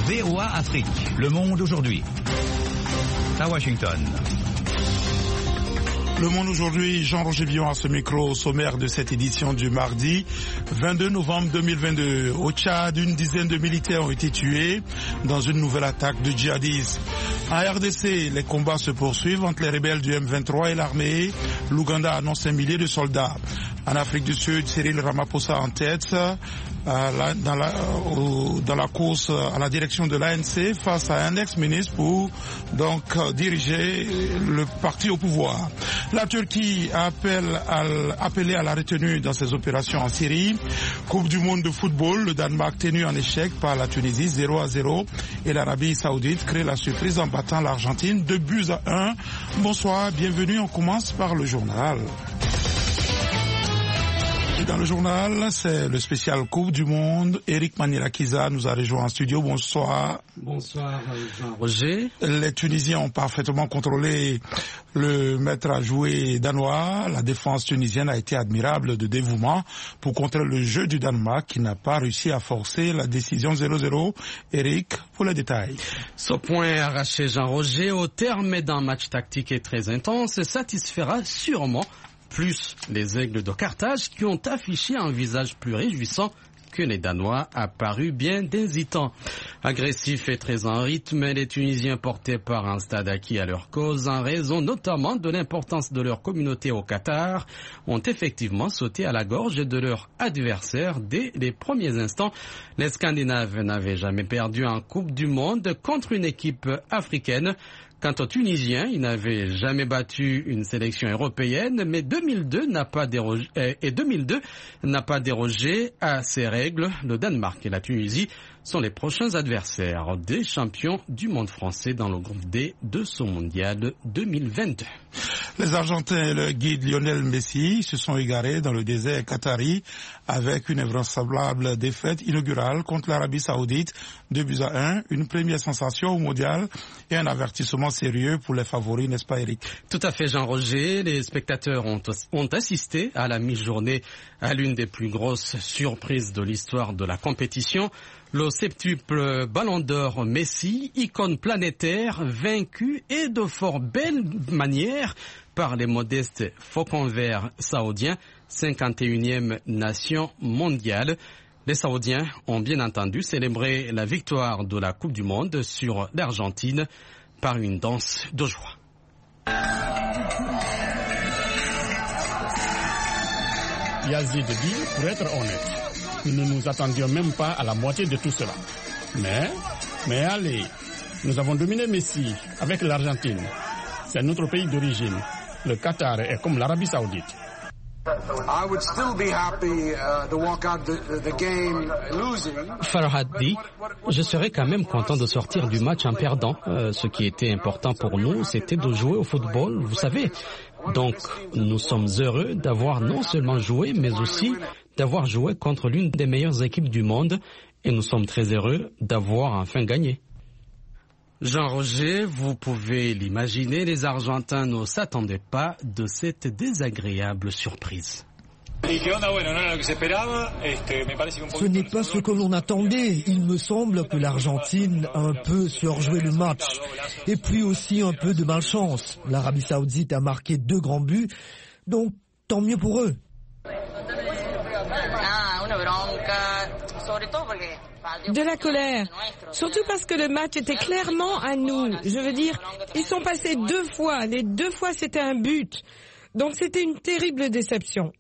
VOA Afrique. Le monde aujourd'hui. À Washington. Le Monde aujourd'hui, Jean-Roger Villon à ce micro, au sommaire de cette édition du mardi 22 novembre 2022. Au Tchad, une dizaine de militaires ont été tués dans une nouvelle attaque de djihadistes. En RDC, les combats se poursuivent entre les rebelles du M23 et l'armée. L'Ouganda annonce 1 millier de soldats. En Afrique du Sud, Cyril Ramaphosa en tête dans la course à la direction de l'ANC face à un ex-ministre pour donc diriger le parti au pouvoir. La Turquie a appelé à la retenue dans ses opérations en Syrie. Coupe du monde de football, le Danemark tenu en échec par la Tunisie 0-0 et l'Arabie Saoudite crée la surprise en battant l'Argentine 2-1. Bonsoir, bienvenue, on commence par le journal. Et dans le journal, c'est le spécial Coupe du Monde. Eric Manirakiza nous a rejoint en studio. Bonsoir. Bonsoir Jean-Roger. Les Tunisiens ont parfaitement contrôlé le maître à jouer danois. La défense tunisienne a été admirable de dévouement pour contrer le jeu du Danemark qui n'a pas réussi à forcer la décision 0-0. Eric, pour les détails. Ce point arraché Jean-Roger au terme d'un match tactique et très intense satisfera sûrement plus les Aigles de Carthage qui ont affiché un visage plus réjouissant que les Danois, apparus bien hésitants. Agressifs et très en rythme, les Tunisiens portés par un stade acquis à leur cause, en raison notamment de l'importance de leur communauté au Qatar, ont effectivement sauté à la gorge de leur adversaire dès les premiers instants. Les Scandinaves n'avaient jamais perdu en Coupe du Monde contre une équipe africaine. Quant aux Tunisiens, ils n'avaient jamais battu une sélection européenne, mais 2002 n'a pas dérogé à ces règles. Le Danemark et la Tunisie sont les prochains adversaires des champions du monde français dans le groupe D de ce mondial 2022. Les Argentins et le guide Lionel Messi se sont égarés dans le désert qatari avec une invraisemblable défaite inaugurale contre l'Arabie Saoudite 2-1, une première sensation au mondial et un avertissement sérieux pour les favoris, n'est-ce pas Eric? Tout à fait Jean-Roger, les spectateurs ont assisté à la mi-journée à l'une des plus grosses surprises de l'histoire de la compétition. Le septuple Ballon d'Or Messi, icône planétaire, vaincu et de fort belle manière par les modestes Faucons Verts saoudiens, 51e nation mondiale. Les Saoudiens ont bien entendu célébré la victoire de la Coupe du Monde sur l'Argentine par une danse de joie. Yazid dit, pour être honnête, nous ne nous attendions même pas à la moitié de tout cela. Mais allez, nous avons dominé Messi avec l'Argentine. C'est notre pays d'origine. Le Qatar est comme l'Arabie Saoudite. Farhad dit, je serais quand même content de sortir du match en perdant. Ce qui était important pour nous, c'était de jouer au football, vous savez. Donc, nous sommes heureux d'avoir non seulement joué, mais aussi d'avoir joué contre l'une des meilleures équipes du monde. Et nous sommes très heureux d'avoir enfin gagné. Jean-Roger, vous pouvez l'imaginer, les Argentins ne s'attendaient pas de cette désagréable surprise. Ce n'est pas ce que l'on attendait. Il me semble que l'Argentine a un peu surjoué le match. Et puis aussi un peu de malchance. L'Arabie Saoudite a marqué 2 grands buts, donc tant mieux pour eux. De la colère, surtout parce que le match était clairement à nous. Je veux dire, ils sont passés 2 fois, les 2 fois c'était un but. Donc c'était une terrible déception.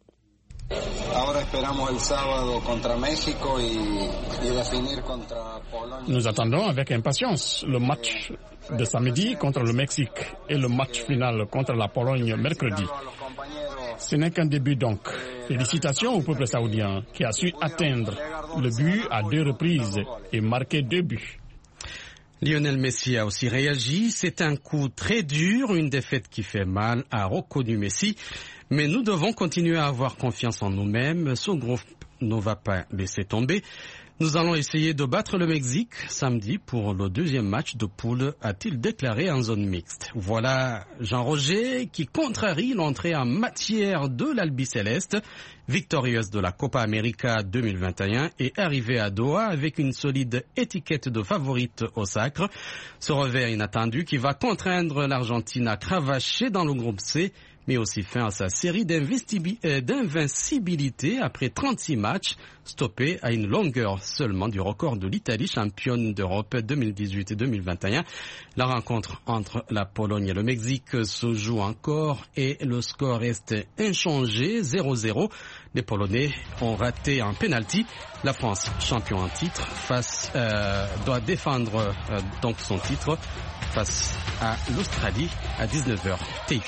Nous attendons avec impatience le match de samedi contre le Mexique et le match final contre la Pologne mercredi. Ce n'est qu'un début donc. Félicitations au peuple saoudien qui a su atteindre le but à 2 reprises et marquer 2 buts. Lionel Messi a aussi réagi. C'est un coup très dur, une défaite qui fait mal, a reconnu Messi. Mais nous devons continuer à avoir confiance en nous-mêmes. Ce groupe ne va pas laisser tomber. Nous allons essayer de battre le Mexique samedi pour le deuxième match de poule, a-t-il déclaré en zone mixte. Voilà Jean-Roger qui contrarie l'entrée en matière de l'Albiceleste, victorieuse de la Copa América 2021 et arrivée à Doha avec une solide étiquette de favorite au sacre. Ce revers inattendu qui va contraindre l'Argentine à cravacher dans le groupe C, mais aussi fin à sa série d'invincibilité après 36 matchs, stoppé à une longueur seulement du record de l'Italie, championne d'Europe 2018 et 2021. La rencontre entre la Pologne et le Mexique se joue encore et le score reste inchangé, 0-0. Les Polonais ont raté un penalty. La France, champion en titre, doit défendre donc son titre face à l'Australie à 19h. TIC.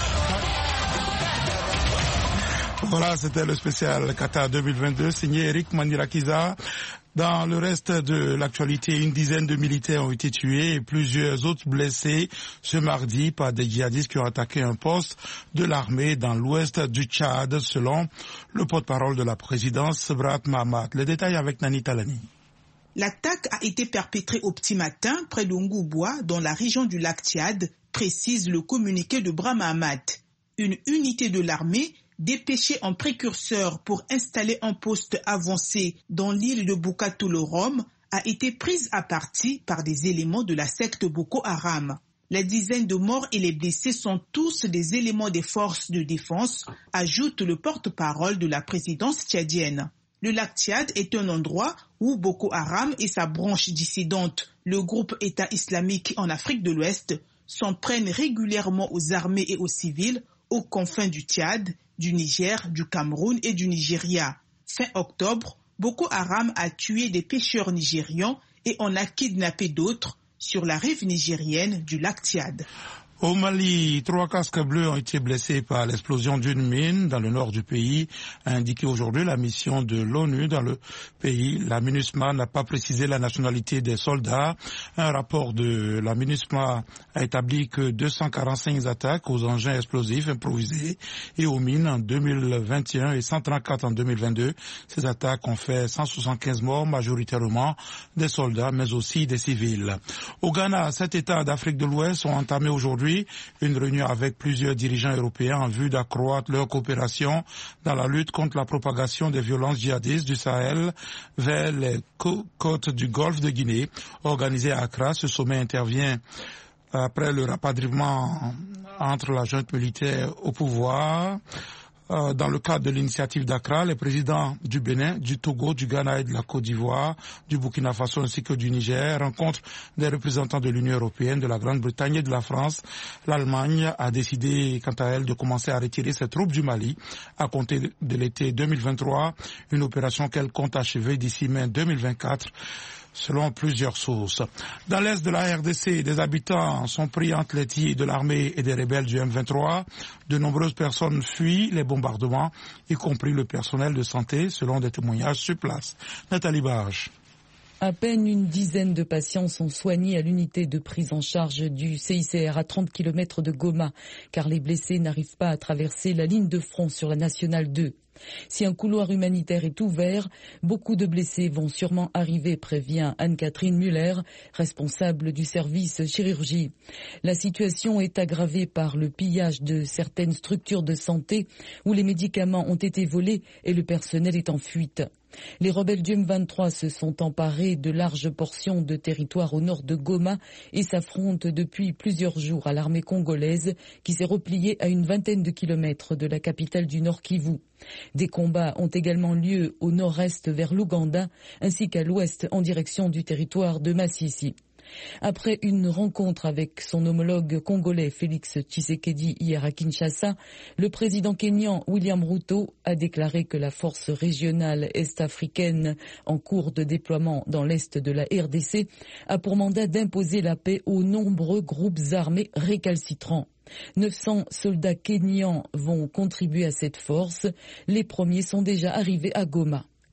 Voilà, c'était le spécial Qatar 2022, signé Eric Mandirakiza. Dans le reste de l'actualité, une dizaine de militaires ont été tués et plusieurs autres blessés ce mardi par des djihadistes qui ont attaqué un poste de l'armée dans l'ouest du Tchad, selon le porte-parole de la présidence, Sebrat Mahamat. Les détails avec Nani Talani. L'attaque a été perpétrée au petit matin près de Ngouboua, dans la région du lac Tchad, précise le communiqué de Brahmamat. Une unité de l'armée dépêchée en précurseur pour installer un poste avancé dans l'île de Boukatoul-Rom a été prise à partie par des éléments de la secte Boko Haram. Les dizaines de morts et les blessés sont tous des éléments des forces de défense, ajoute le porte-parole de la présidence tchadienne. Le lac Tchad est un endroit où Boko Haram et sa branche dissidente, le groupe État islamique en Afrique de l'Ouest, s'en prennent régulièrement aux armées et aux civils aux confins du Tchad, du Niger, du Cameroun et du Nigeria. Fin octobre, Boko Haram a tué des pêcheurs nigérians et en a kidnappé d'autres sur la rive nigérienne du lac Tchad. Au Mali, 3 casques bleus ont été blessés par l'explosion d'une mine dans le nord du pays, a indiqué aujourd'hui la mission de l'ONU dans le pays. La MINUSMA n'a pas précisé la nationalité des soldats. Un rapport de la MINUSMA a établi que 245 attaques aux engins explosifs improvisés et aux mines en 2021 et 134 en 2022. Ces attaques ont fait 175 morts, majoritairement des soldats, mais aussi des civils. Au Ghana, 7 États d'Afrique de l'Ouest ont entamé aujourd'hui une réunion avec plusieurs dirigeants européens en vue d'accroître leur coopération dans la lutte contre la propagation des violences djihadistes du Sahel vers les côtes du Golfe de Guinée. Organisé à Accra, ce sommet intervient après le rapatriement entre la junte militaire au pouvoir. Dans le cadre de l'initiative d'Accra, les présidents du Bénin, du Togo, du Ghana et de la Côte d'Ivoire, du Burkina Faso ainsi que du Niger rencontrent des représentants de l'Union européenne, de la Grande-Bretagne et de la France. L'Allemagne a décidé, quant à elle, de commencer à retirer ses troupes du Mali à compter de l'été 2023, une opération qu'elle compte achever d'ici mai 2024. Selon plusieurs sources. Dans l'est de la RDC, des habitants sont pris entre les tirs de l'armée et des rebelles du M23. De nombreuses personnes fuient les bombardements, y compris le personnel de santé, selon des témoignages sur place. Nathalie Barge. À peine une dizaine de patients sont soignés à l'unité de prise en charge du CICR à 30 km de Goma, car les blessés n'arrivent pas à traverser la ligne de front sur la Nationale 2. Si un couloir humanitaire est ouvert, beaucoup de blessés vont sûrement arriver, prévient Anne-Catherine Muller, responsable du service chirurgie. La situation est aggravée par le pillage de certaines structures de santé où les médicaments ont été volés et le personnel est en fuite. Les rebelles du M23 se sont emparés de larges portions de territoire au nord de Goma et s'affrontent depuis plusieurs jours à l'armée congolaise qui s'est repliée à une vingtaine de kilomètres de la capitale du Nord Kivu. Des combats ont également lieu au nord-est vers l'Ouganda ainsi qu'à l'ouest en direction du territoire de Massissi. Après une rencontre avec son homologue congolais Félix Tshisekedi hier à Kinshasa, le président kényan William Ruto a déclaré que la force régionale est-africaine en cours de déploiement dans l'est de la RDC a pour mandat d'imposer la paix aux nombreux groupes armés récalcitrants. 900 soldats kenyans vont contribuer à cette force. Les premiers sont déjà arrivés à Goma.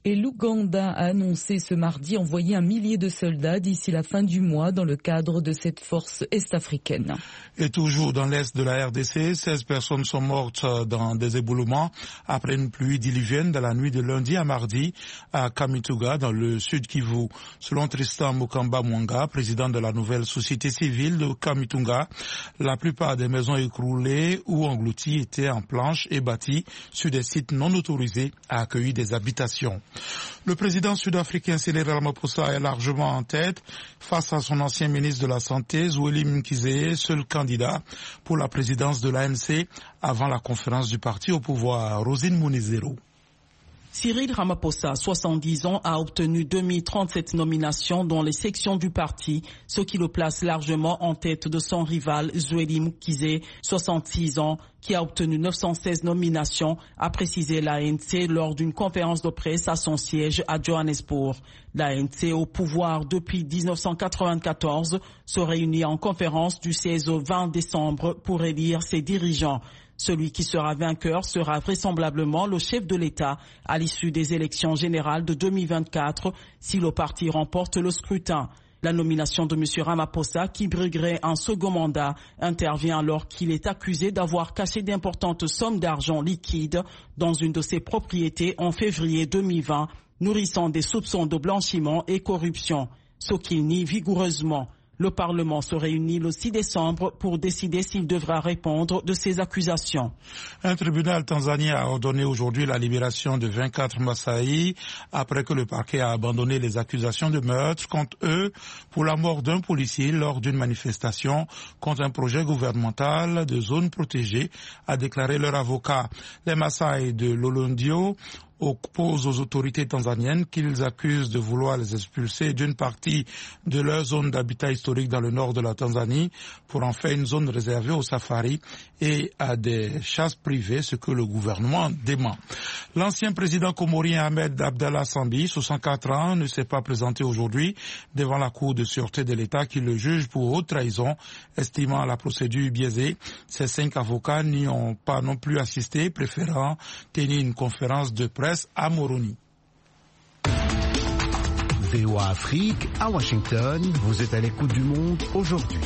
Et l'Ouganda a annoncé ce mardi envoyer 1 millier de soldats d'ici la fin du mois dans le cadre de cette force est-africaine. Et toujours dans l'est de la RDC, 16 personnes sont mortes dans des éboulements après une pluie diluvienne dans la nuit de lundi à mardi à Kamituga, dans le sud Kivu. Selon Tristan Mukamba Mwanga, président de la nouvelle société civile de Kamituga, la plupart des maisons écroulées ou englouties étaient en planches et bâties sur des sites non autorisés à accueillir des habitations. Le président sud-africain Cyril Ramaphosa est largement en tête face à son ancien ministre de la Santé, Zweli Mkhize, seul candidat pour la présidence de l'ANC avant la conférence du parti au pouvoir. Rosine Mounizero. Cyril Ramaphosa, 70 ans, a obtenu 2037 nominations dans les sections du parti, ce qui le place largement en tête de son rival Zweli Mkhize, 66 ans, qui a obtenu 916 nominations, a précisé l'ANC lors d'une conférence de presse à son siège à Johannesburg. L'ANC, au pouvoir depuis 1994, se réunit en conférence du 16 au 20 décembre pour élire ses dirigeants. Celui qui sera vainqueur sera vraisemblablement le chef de l'État à l'issue des élections générales de 2024 si le parti remporte le scrutin. La nomination de M. Ramaphosa, qui briguerait un second mandat, intervient alors qu'il est accusé d'avoir caché d'importantes sommes d'argent liquide dans une de ses propriétés en février 2020, nourrissant des soupçons de blanchiment et corruption, ce qu'il nie vigoureusement. Le Parlement se réunit le 6 décembre pour décider s'il devra répondre de ces accusations. Un tribunal tanzanien a ordonné aujourd'hui la libération de 24 Maasai après que le parquet a abandonné les accusations de meurtre contre eux pour la mort d'un policier lors d'une manifestation contre un projet gouvernemental de zone protégée, a déclaré leur avocat. Les Maasai de Lolondio opposent aux autorités tanzaniennes qu'ils accusent de vouloir les expulser d'une partie de leur zone d'habitat historique dans le nord de la Tanzanie pour en faire une zone réservée aux safaris et à des chasses privées, ce que le gouvernement dément. L'ancien président comorien Ahmed Abdallah Sambi, 64 ans, ne s'est pas présenté aujourd'hui devant la Cour de sûreté de l'État qui le juge pour haute trahison, estimant la procédure biaisée. Ces 5 avocats n'y ont pas non plus assisté, préférant tenir une conférence de presse à Moroni. VOA Afrique, à Washington, vous êtes à l'écoute du monde aujourd'hui.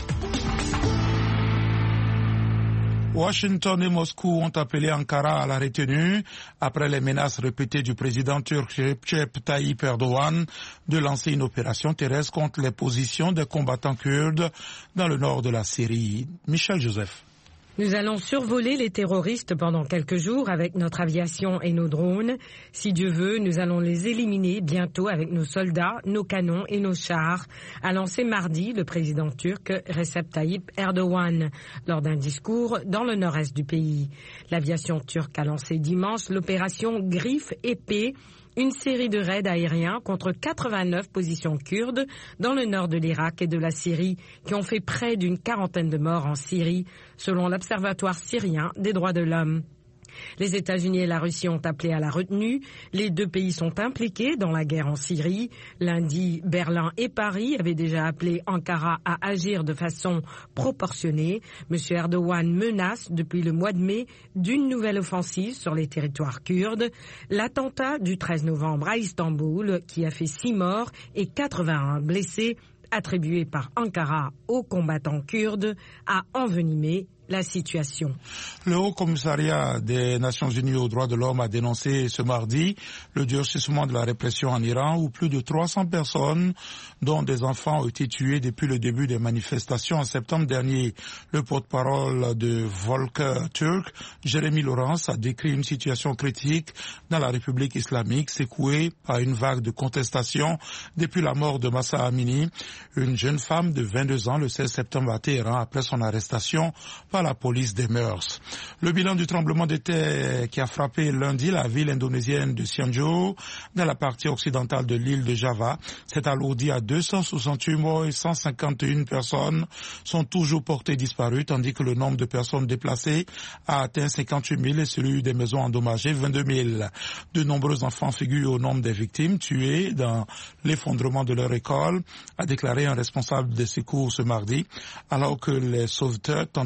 Washington et Moscou ont appelé Ankara à la retenue après les menaces répétées du président turc Recep Tayyip Erdogan de lancer une opération terrestre contre les positions des combattants kurdes dans le nord de la Syrie. Michel Joseph. Nous allons survoler les terroristes pendant quelques jours avec notre aviation et nos drones. Si Dieu veut, nous allons les éliminer bientôt avec nos soldats, nos canons et nos chars, a lancé mardi le président turc Recep Tayyip Erdogan lors d'un discours dans le nord-est du pays. L'aviation turque a lancé dimanche l'opération Griffe épée, une série de raids aériens contre 89 positions kurdes dans le nord de l'Irak et de la Syrie qui ont fait près d'une 40aine de morts en Syrie, selon l'Observatoire syrien des droits de l'homme. Les États-Unis et la Russie ont appelé à la retenue. Les 2 pays sont impliqués dans la guerre en Syrie. Lundi, Berlin et Paris avaient déjà appelé Ankara à agir de façon proportionnée. M. Erdogan menace depuis le mois de mai d'une nouvelle offensive sur les territoires kurdes. L'attentat du 13 novembre à Istanbul, qui a fait 6 morts et 81 blessés, attribué par Ankara aux combattants kurdes, a envenimé la situation. Le Haut Commissariat des Nations Unies aux droits de l'homme a dénoncé ce mardi le durcissement de la répression en Iran où plus de 300 personnes, dont des enfants, ont été tuées depuis le début des manifestations en septembre dernier. Le porte-parole de Volker Turk, Jérémy Laurence, a décrit une situation critique dans la République islamique secouée par une vague de contestation depuis la mort de Mahsa Amini, une jeune femme de 22 ans le 16 septembre à Téhéran après son arrestation par la police des mœurs. Le bilan du tremblement de terre qui a frappé lundi la ville indonésienne de Cianjur dans la partie occidentale de l'île de Java s'est alourdi à 268 morts et 151 personnes sont toujours portées disparues, tandis que le nombre de personnes déplacées a atteint 58 000 et celui des maisons endommagées 22 000. De nombreux enfants figurent au nombre des victimes tuées dans l'effondrement de leur école, a déclaré un responsable des secours ce mardi, alors que les sauveteurs tentaient d'atteindre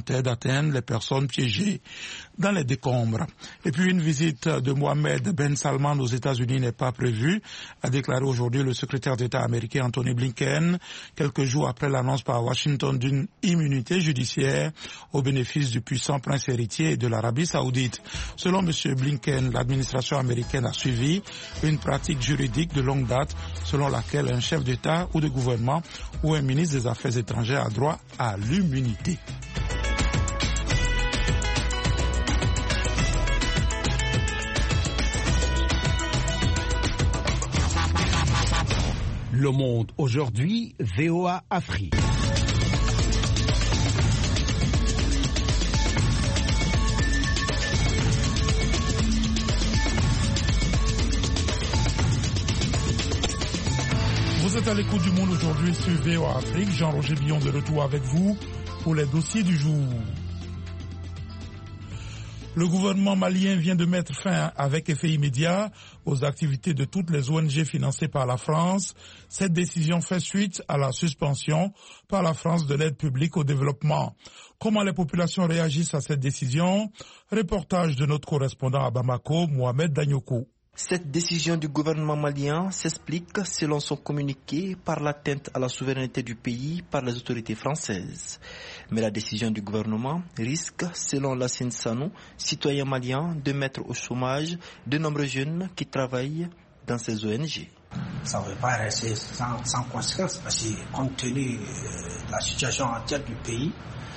atteindre les personnes piégées dans les décombres. Et puis une visite de Mohamed Ben Salman aux États-Unis n'est pas prévue, a déclaré aujourd'hui le secrétaire d'État américain Anthony Blinken, quelques jours après l'annonce par Washington d'une immunité judiciaire au bénéfice du puissant prince héritier et de l'Arabie saoudite. Selon M. Blinken, l'administration américaine a suivi une pratique juridique de longue date selon laquelle un chef d'État ou de gouvernement ou un ministre des Affaires étrangères a droit à l'immunité. Le Monde aujourd'hui, VOA Afrique. Vous êtes à l'écoute du Monde aujourd'hui sur VOA Afrique. Jean-Roger Billon de retour avec vous pour les dossiers du jour. Le gouvernement malien vient de mettre fin avec effet immédiat aux activités de toutes les ONG financées par la France. Cette décision fait suite à la suspension par la France de l'aide publique au développement. Comment les populations réagissent à cette décision? Reportage de notre correspondant à Bamako, Mohamed Danyoko. Cette décision du gouvernement malien s'explique, selon son communiqué, par l'atteinte à la souveraineté du pays par les autorités françaises. Mais la décision du gouvernement risque, selon Lassine Sanou, citoyen malien, de mettre au chômage de nombreux jeunes qui travaillent dans ces ONG. Ça ne va pas rester sans conséquence parce que compte tenu de la situation entière du pays,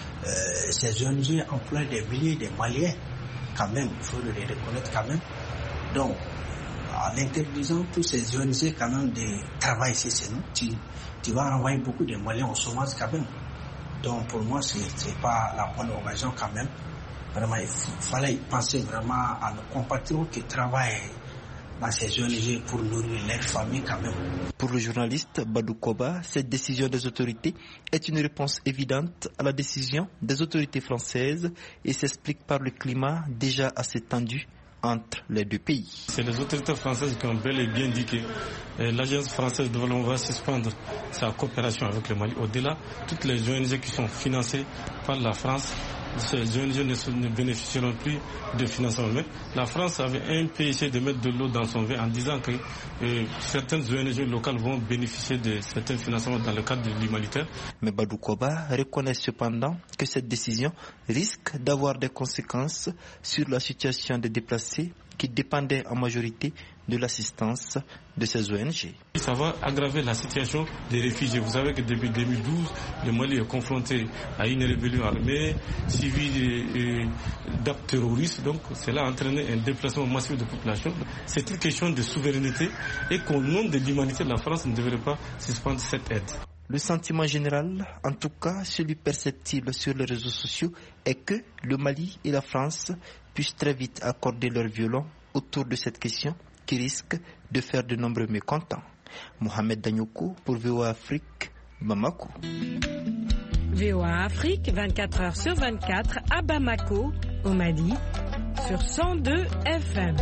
ces ONG emploient des milliers de Maliens quand même, il faut les reconnaître quand même. Donc, en interdisant tous ces ONG quand même de travailler ici chez nous, tu vas renvoyer beaucoup de Maliens au chômage quand même. Donc pour moi, c'est pas la bonne occasion quand même. Vraiment, il fallait penser vraiment à nos compatriotes qui travaillent dans ces ONG pour nourrir leurs familles quand même. Pour le journaliste Badou Koba, cette décision des autorités est une réponse évidente à la décision des autorités françaises et s'explique par le climat déjà assez tendu entre les deux pays. C'est les autorités françaises qui ont bel et bien dit que l'agence française de développement va suspendre sa coopération avec le Mali. Au-delà, toutes les ONG qui sont financées par la France, ces ONG ne bénéficieront plus de financement. Mais la France avait un peu essayé de mettre de l'eau dans son vin en disant que certaines ONG locales vont bénéficier de certains financements dans le cadre de l'humanitaire. Mais Badou Koba reconnaît cependant que cette décision risque d'avoir des conséquences sur la situation des déplacés qui dépendaient en majorité de l'assistance de ces ONG. Ça va aggraver la situation des réfugiés. Vous savez que depuis 2012, le Mali est confronté à une rébellion armée, suivie d'actes terroristes. Donc cela a entraîné un déplacement massif de population. C'est une question de souveraineté et qu'au nom de l'humanité, la France ne devrait pas suspendre cette aide. Le sentiment général, en tout cas celui perceptible sur les réseaux sociaux, est que le Mali et la France puissent très vite accorder leur violon autour de cette question qui risque de faire de nombreux mécontents. Mohamed Danyoko pour VOA Afrique, Bamako. VOA Afrique, 24 heures sur 24 à Bamako, au Mali, sur 102 FM.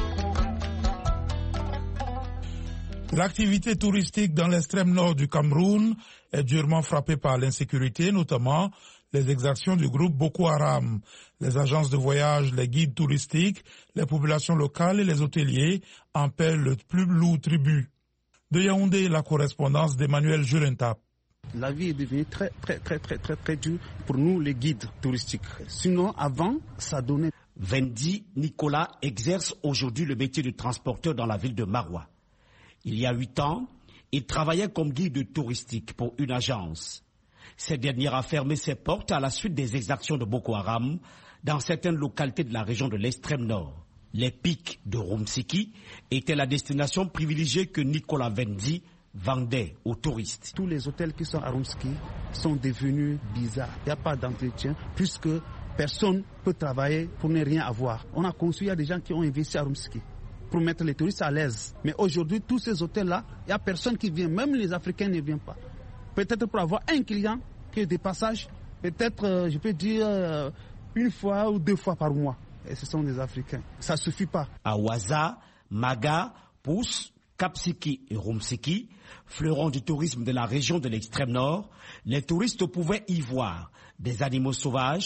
L'activité touristique dans l'extrême nord du Cameroun est durement frappée par l'insécurité, notamment les exactions du groupe Boko Haram. Les agences de voyage, les guides touristiques, les populations locales et les hôteliers en paient le plus lourd tribut. De Yaoundé, la correspondance d'Emmanuel Julentap. La vie est devenue très dure pour nous les guides touristiques. Sinon, avant, ça donnait. Vendi Nicolas exerce aujourd'hui le métier de transporteur dans la ville de Maroua. Il y a 8 ans, il travaillait comme guide touristique pour une agence. Cette dernière a fermé ses portes à la suite des exactions de Boko Haram dans certaines localités de la région de l'extrême nord. Les pics de Rumsiki étaient la destination privilégiée que Nicolas Vendi vendait aux touristes. Tous les hôtels qui sont à Rumsiki sont devenus bizarres. Il n'y a pas d'entretien puisque personne ne peut travailler pour ne rien avoir. On a conçu, il y a des gens qui ont investi à Rumsiki pour mettre les touristes à l'aise. Mais aujourd'hui, tous ces hôtels-là, il n'y a personne qui vient. Même les Africains ne viennent pas. Peut-être pour avoir un client qui est de passage, peut-être, je peux dire, 1 fois ou 2 fois par mois. Et ce sont des Africains. Ça ne suffit pas. À Ouaza, Maga, Pousse, Kapsiki et Rumsiki, fleurons du tourisme de la région de l'extrême nord, les touristes pouvaient y voir des animaux sauvages,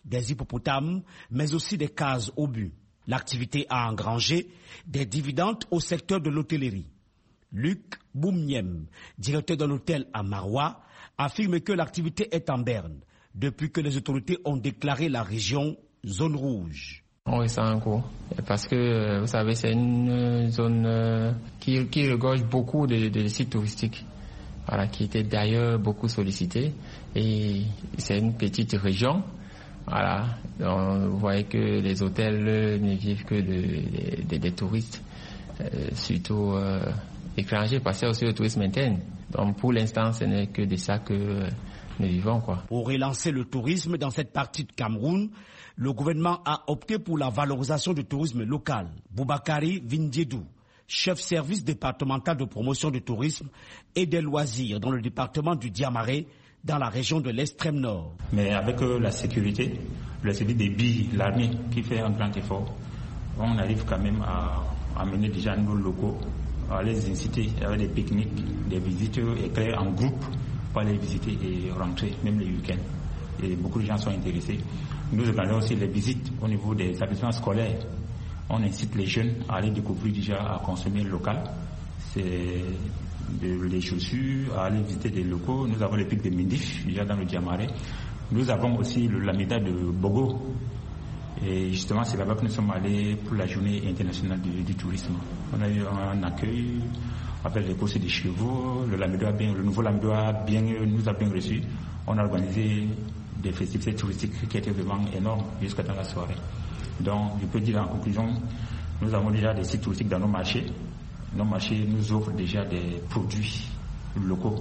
des hippopotames, mais aussi des cases au but. L'activité a engrangé des dividendes au secteur de l'hôtellerie. Luc Boumniem, directeur d'un hôtel à Maroua, affirme que l'activité est en berne depuis que les autorités ont déclaré la région zone rouge. On ressent un coup parce que vous savez c'est une zone qui regorge beaucoup de sites touristiques, voilà, qui était d'ailleurs beaucoup sollicité et c'est une petite région. Voilà, donc, vous voyez que les hôtels ne vivent que des touristes, surtout étrangers, parce que aussi le tourisme interne. Donc pour l'instant, ce n'est que de ça que nous vivons, quoi. Pour relancer le tourisme dans cette partie de Cameroun, le gouvernement a opté pour la valorisation du tourisme local. Boubakari Vindiedou, chef service départemental de promotion du tourisme et des loisirs dans le département du Diamaré, dans la région de l'extrême nord. Mais avec la sécurité, le service des billes, l'armée qui fait un grand effort, on arrive quand même à amener déjà nos locaux, à les inciter avec des pique-niques, des visites éclairées en groupe pour aller visiter et rentrer, même les week-ends. Et beaucoup de gens sont intéressés. Nous organisons aussi les visites au niveau des établissements scolaires. On incite les jeunes à aller découvrir déjà, à consommer local. C'est les chaussures, à aller visiter des locaux. Nous avons le pic de Mindif, déjà dans le Diamaré. Nous avons aussi le Lamida de Bogo. Et justement, c'est là-bas que nous sommes allés pour la journée internationale du tourisme. On a eu un accueil avec les courses des chevaux. Le nouveau Lamida nous a bien reçus. On a organisé des festivités touristiques qui étaient vraiment énormes jusqu'à dans la soirée. Donc, je peux dire en conclusion, nous avons déjà des sites touristiques dans nos marchés. Nos marchés nous offrent déjà des produits locaux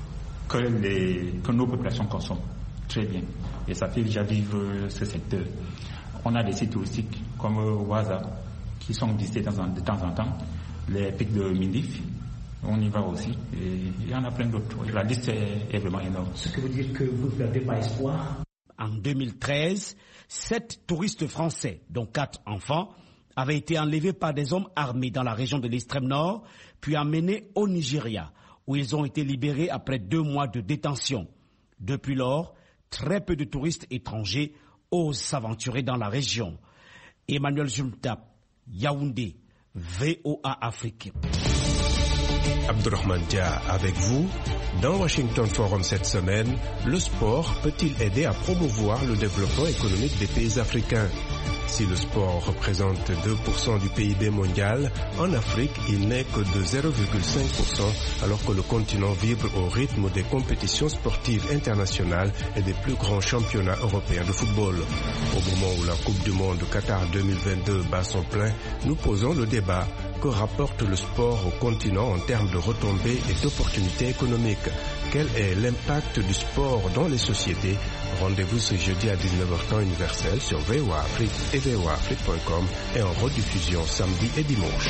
que nos populations consomment très bien. Et ça fait déjà vivre ce secteur. On a des sites touristiques comme Ouaza qui sont visités de temps en temps. Les pics de Mindif, on y va aussi. Et il y en a plein d'autres. La liste est vraiment énorme. Ce qui veut dire que vous ne perdez pas espoir. En 2013, 7 touristes français, dont 4 enfants, avaient été enlevés par des hommes armés dans la région de l'extrême nord, puis emmenés au Nigeria, où ils ont été libérés après 2 mois de détention. Depuis lors, très peu de touristes étrangers osent s'aventurer dans la région. Emmanuel Jumtap, Yaoundé, VOA Afrique. Abdourahmane Dia avec vous. Dans Washington Forum cette semaine, le sport peut-il aider à promouvoir le développement économique des pays africains? Si le sport représente 2% du PIB mondial, en Afrique, il n'est que de 0,5% alors que le continent vibre au rythme des compétitions sportives internationales et des plus grands championnats européens de football. Au moment où la Coupe du Monde Qatar 2022 bat son plein, nous posons le débat. Que rapporte le sport au continent en termes de retombées et d'opportunités économiques? Quel est l'impact du sport dans les sociétés? Rendez-vous ce jeudi à 19h temps universel sur VOA Afrique et voaafrique.com et en rediffusion samedi et dimanche.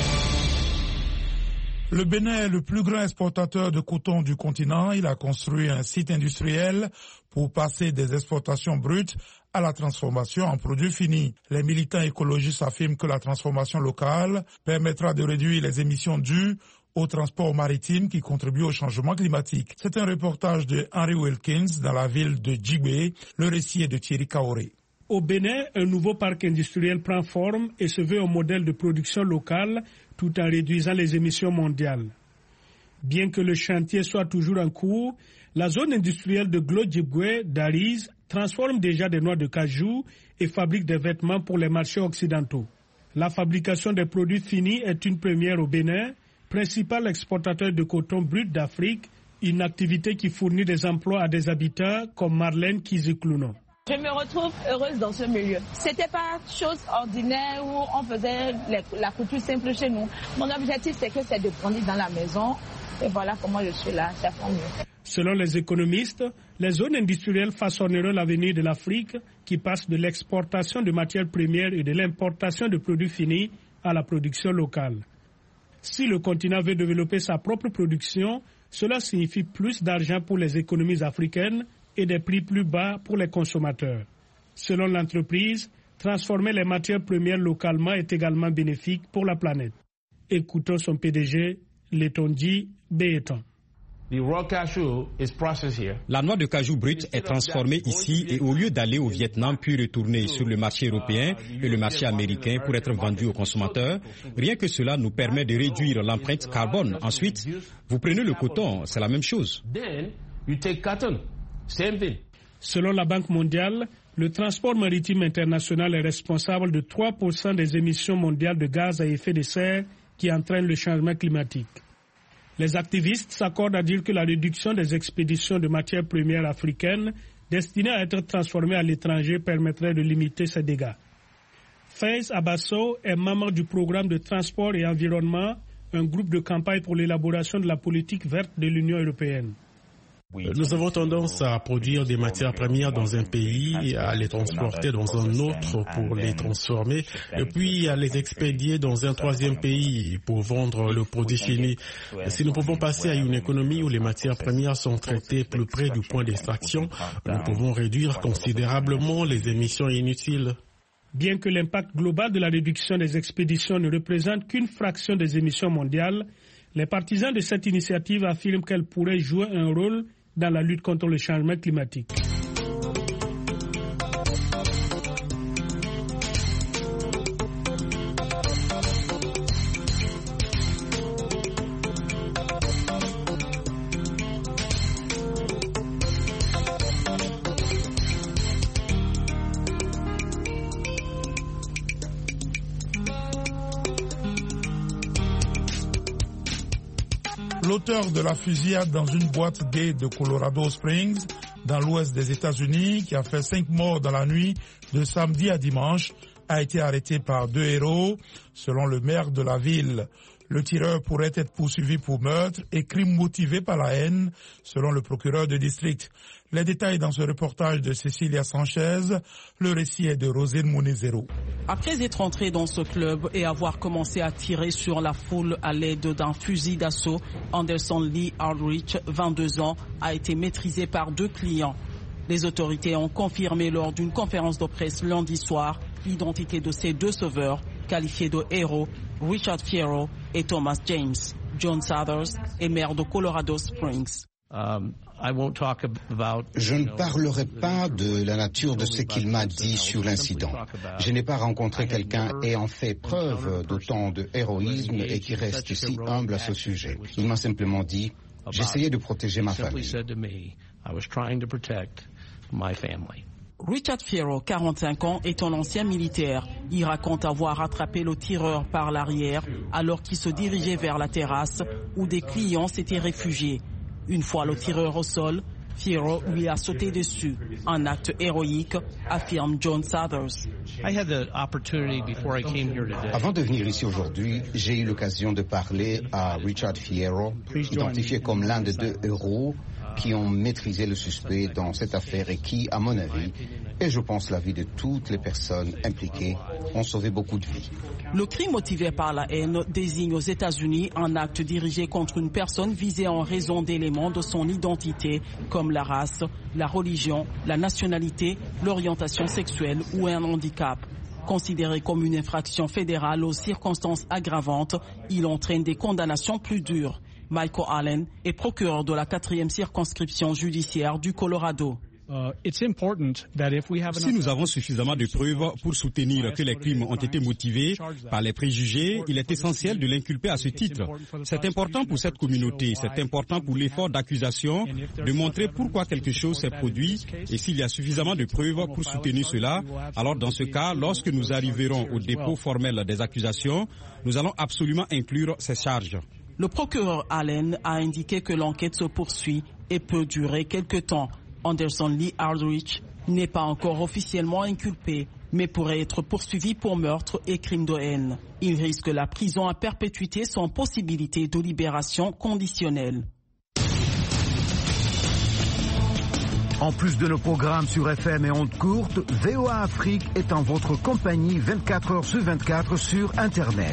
Le Bénin est le plus grand exportateur de coton du continent. Il a construit un site industriel pour passer des exportations brutes à la transformation en produits finis. Les militants écologistes affirment que la transformation locale permettra de réduire les émissions dues au transport maritime qui contribue au changement climatique. C'est un reportage de Henry Wilkins dans la ville de Djiboué. Le récit est de Thierry Kaoré. Au Bénin, un nouveau parc industriel prend forme et se veut un modèle de production locale tout en réduisant les émissions mondiales. Bien que le chantier soit toujours en cours, la zone industrielle de Glo-Djiboué d'Ariz transforme déjà des noix de cajou et fabrique des vêtements pour les marchés occidentaux. La fabrication des produits finis est une première au Bénin, principal exportateur de coton brut d'Afrique, une activité qui fournit des emplois à des habitants comme Marlène Kiziklouno. Je me retrouve heureuse dans ce milieu. C'était pas chose ordinaire où on faisait la couture simple chez nous. Mon objectif, c'est de grandir dans la maison. Et voilà comment je suis là, ça fait mieux. Selon les économistes, les zones industrielles façonneront l'avenir de l'Afrique qui passe de l'exportation de matières premières et de l'importation de produits finis à la production locale. Si le continent veut développer sa propre production, cela signifie plus d'argent pour les économies africaines et des prix plus bas pour les consommateurs. Selon l'entreprise, transformer les matières premières localement est également bénéfique pour la planète. Écoutons son PDG, Letondi Béton. La noix de cajou brute est transformée ici et au lieu d'aller au Vietnam puis retourner sur le marché européen et le marché américain pour être vendue aux consommateurs, rien que cela nous permet de réduire l'empreinte carbone. Ensuite, vous prenez le coton, c'est la même chose. Selon la Banque mondiale, le transport maritime international est responsable de 3% des émissions mondiales de gaz à effet de serre qui entraînent le changement climatique. Les activistes s'accordent à dire que la réduction des expéditions de matières premières africaines destinées à être transformées à l'étranger permettrait de limiter ces dégâts. Faiz Abasso est membre du programme de transport et environnement, un groupe de campagne pour l'élaboration de la politique verte de l'Union européenne. Nous avons tendance à produire des matières premières dans un pays, à les transporter dans un autre pour les transformer, et puis à les expédier dans un troisième pays pour vendre le produit fini. Si nous pouvons passer à une économie où les matières premières sont traitées plus près du point d'extraction, nous pouvons réduire considérablement les émissions inutiles. Bien que l'impact global de la réduction des expéditions ne représente qu'une fraction des émissions mondiales, les partisans de cette initiative affirment qu'elle pourrait jouer un rôle dans la lutte contre le changement climatique. L'auteur de la fusillade dans une boîte gay de Colorado Springs, dans l'ouest des États-Unis, qui a fait 5 morts dans la nuit de samedi à dimanche, a été arrêté par 2 héros, selon le maire de la ville. Le tireur pourrait être poursuivi pour meurtre et crime motivé par la haine, selon le procureur de district. Les détails dans ce reportage de Cecilia Sanchez. Le récit est de Rosine Monezero. Après être entré dans ce club et avoir commencé à tirer sur la foule à l'aide d'un fusil d'assaut, Anderson Lee Aldrich, 22 ans, a été maîtrisé par 2 clients. Les autorités ont confirmé lors d'une conférence de presse lundi soir l'identité de ces 2 sauveurs, qualifiés de héros, Richard Fierro et Thomas James. John Sathers est maire de Colorado Springs. Je ne parlerai pas de la nature de ce qu'il m'a dit sur l'incident. Je n'ai pas rencontré quelqu'un ayant fait preuve d'autant de héroïsme et qui reste si humble à ce sujet. Il m'a simplement dit « J'essayais de protéger ma famille ». Richard Fierro, 45 ans, est un ancien militaire. Il raconte avoir attrapé le tireur par l'arrière alors qu'il se dirigeait vers la terrasse où des clients s'étaient réfugiés. Une fois le tireur au sol, Fierro lui a sauté dessus. Un acte héroïque, affirme John Sathers. Avant de venir ici aujourd'hui, j'ai eu l'occasion de parler à Richard Fierro, identifié comme l'un des 2 héros qui ont maîtrisé le suspect dans cette affaire et qui, à mon avis, et je pense la vie de toutes les personnes impliquées, ont sauvé beaucoup de vies. Le crime motivé par la haine désigne aux États-Unis un acte dirigé contre une personne visée en raison d'éléments de son identité, comme la race, la religion, la nationalité, l'orientation sexuelle ou un handicap. Considéré comme une infraction fédérale aux circonstances aggravantes, il entraîne des condamnations plus dures. Michael Allen est procureur de la 4e circonscription judiciaire du Colorado. Si nous avons suffisamment de preuves pour soutenir que les crimes ont été motivés par les préjugés, il est essentiel de l'inculper à ce titre. C'est important pour cette communauté, c'est important pour l'effort d'accusation de montrer pourquoi quelque chose s'est produit et s'il y a suffisamment de preuves pour soutenir cela, alors dans ce cas, lorsque nous arriverons au dépôt formel des accusations, nous allons absolument inclure ces charges. Le procureur Allen a indiqué que l'enquête se poursuit et peut durer quelque temps. Anderson Lee Aldrich n'est pas encore officiellement inculpé, mais pourrait être poursuivi pour meurtre et crime de haine. Il risque la prison à perpétuité sans possibilité de libération conditionnelle. En plus de nos programmes sur FM et ondes courtes, VOA Afrique est en votre compagnie 24 heures sur 24 sur Internet.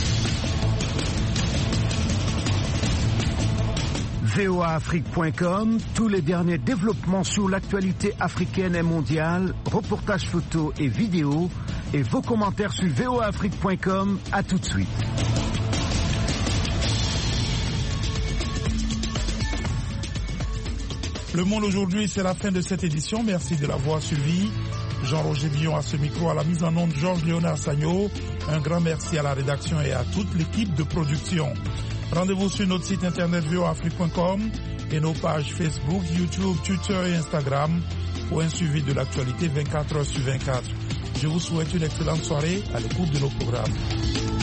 voaafrique.com, tous les derniers développements sur l'actualité africaine et mondiale, reportages photos et vidéos, et vos commentaires sur voaafrique.com. À tout de suite. Le Monde aujourd'hui, c'est la fin de cette édition. Merci de l'avoir suivi. Jean-Roger Billon à ce micro, à la mise en onde Georges-Léonard Sagno. Un grand merci à la rédaction et à toute l'équipe de production. Rendez-vous sur notre site internet voafrique.com et nos pages Facebook, YouTube, Twitter et Instagram pour un suivi de l'actualité 24 heures sur 24. Je vous souhaite une excellente soirée à l'écoute de nos programmes.